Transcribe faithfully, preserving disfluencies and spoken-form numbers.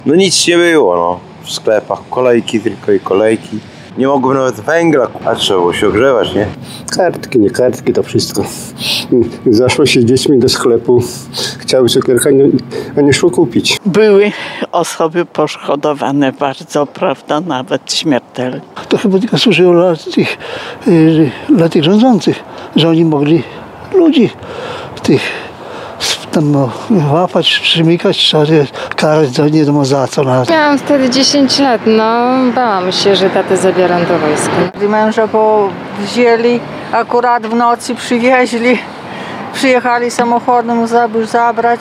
No nic nie było, no. W sklepach kolejki tylko i kolejki. Nie mogłem nawet węgla, a trzeba było się ogrzewać, nie? Kartki, nie kartki, to wszystko. Zaszło się z dziećmi do sklepu, chciały cukierka, a nie szło kupić. Były osoby poszkodowane bardzo, prawda, nawet śmiertelnie. To chyba tylko służyło dla tych, dla tych rządzących, że oni mogli ludzi tych tam no, łapać, przymykać, trzeba karać za nie wiadomo za co. Nawet. Miałam wtedy dziesięć lat, no bałam się, że tatę zabieram do wojska. Męża wzięli, akurat w nocy przywieźli, przyjechali samochodem zabrać.